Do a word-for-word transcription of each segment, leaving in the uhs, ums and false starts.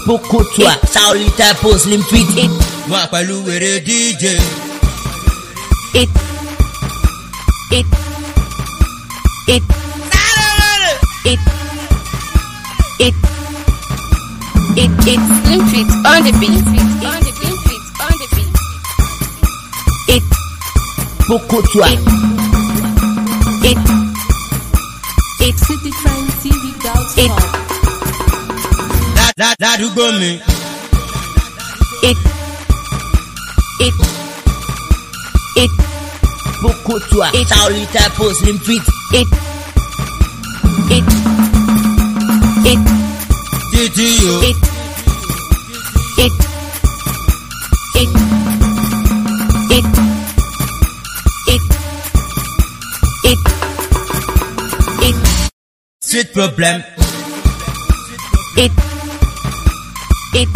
Boko toi, Saulita pose Slim Fit. It, Moi pẹ̀lú wèrè D J. it, it, it, it, it, it, it, Slim Fit on the beat, on the Slim Fit on the beat. It, Boko toi. it, it, it, City Trend T V dot it, com. Ládùúgbò mi. it, it, it, Boko toi, It. Saulita pose Slim Fit. it, it, it, Títí yo. it, it, it, it, it, it, it, Street problem. it, it,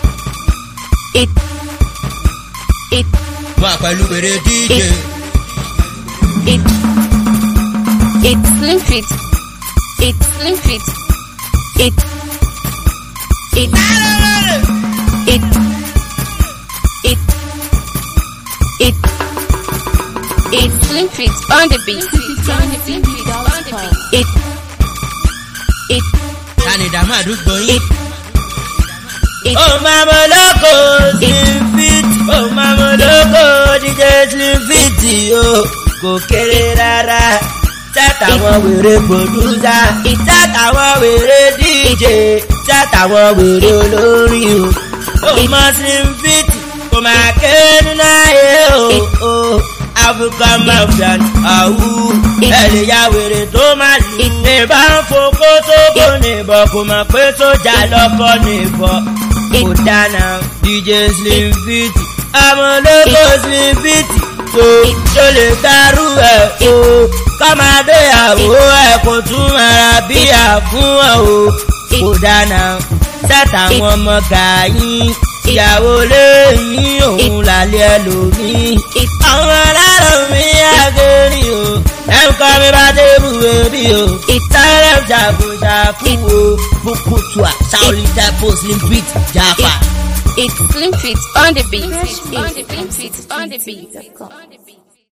it, it, Moi pẹ̀lú wèrè D J. It. it, it, Slim Fit, it, Slim Fit, it, it, it, it, it, it, Slim Fit on the beat, on the Slim Fit on the beat, it, it, Tani dàmú àdúgbò yín. it, it, Oh mama loco Slim Fit. Oh mama loco D J Slim Fit o. Kò kéré rárá. Sátàwọn wèrè producer. Sátàwọn wèrè D J. Sátàwọn wèrè olórin o. Oh ma Slim Fit. Kò máa ké nínú ayé o. African Mafia àwù. Ẹ lè ya wèrè tó máa lù. Ìbá ń fokó tó kò nìbọn. Kò mọ̀ pé sójà lọ́kọ́ nìbọn. Kò dáná D J Slim Fit. Àmọ́ lóko Slim Fit. Kò tó lè dárú ẹ̀ o. Kọ́mádé àwò ẹ̀ kò tún ara bí àfún ẹ̀ o. Kò dáná sátàwọn ọmọ gàáyín. Ìyàwó lẹ́yìn òun lálẹ́ ẹlòmíì. Àwọn alárò mi àgẹ́rì o. Ẹ̀ńkọ́ mi bá débù bèbí o. Ìtàlẹ̀ jàbùjàbù o. Boko toi, Saulita pose Slim Fit, Jaffa. it, Slim Fit on the beat, on the Slim Fit on the beat.